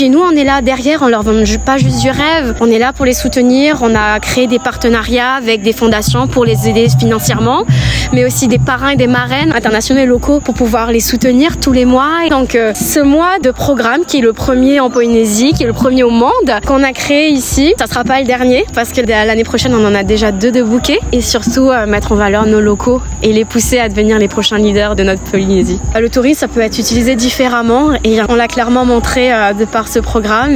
Et nous, on est là derrière, on leur vend pas juste du rêve, on est là pour les soutenir. On a créé des partenariats avec des fondations pour les aider financièrement, mais aussi des parrains et des marraines internationaux et locaux pour pouvoir les soutenir tous les mois. Et donc ce mois de programme qui est le premier en Polynésie, qui est le premier au monde, qu'on a créé ici, ça sera pas le dernier parce que l'année prochaine on en a déjà 2 de bookés, et surtout mettre en valeur nos locaux et les pousser à devenir les prochains leaders de notre Polynésie. Le tourisme, ça peut être utilisé différemment et on l'a clairement montré de par ce programme.